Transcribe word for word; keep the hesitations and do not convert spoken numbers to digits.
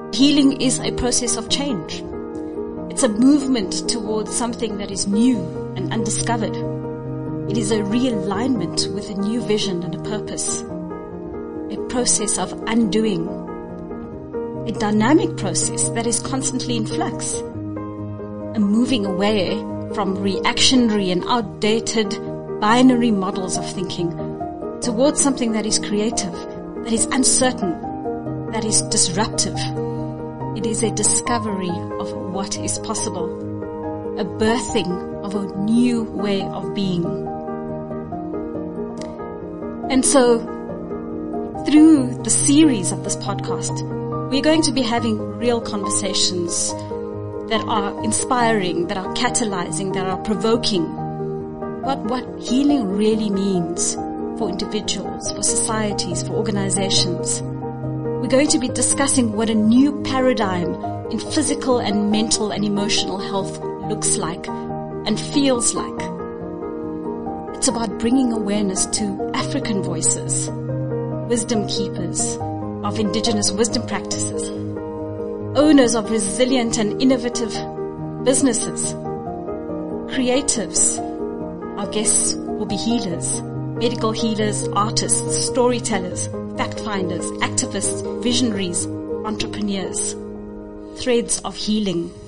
Healing is a process of change. It's a movement towards something that is new and undiscovered. It is a realignment with a new vision and a purpose. A process of undoing. A dynamic process that is constantly in flux. A moving away from reactionary and outdated binary models of thinking towards something that is creative, that is uncertain, that is disruptive. It is a discovery of what is possible, a birthing of a new way of being. And so, through the series of this podcast, we're going to be having real conversations that are inspiring, that are catalyzing, that are provoking about what healing really means for individuals, for societies, for organizations. We're going to be discussing what a new paradigm in physical and mental and emotional health looks like and feels like. It's about bringing awareness to African voices, wisdom keepers of indigenous wisdom practices, owners of resilient and innovative businesses, creatives. Our guests will be healers, medical healers, artists, storytellers, fact finders, activists, visionaries, entrepreneurs. Threads of healing.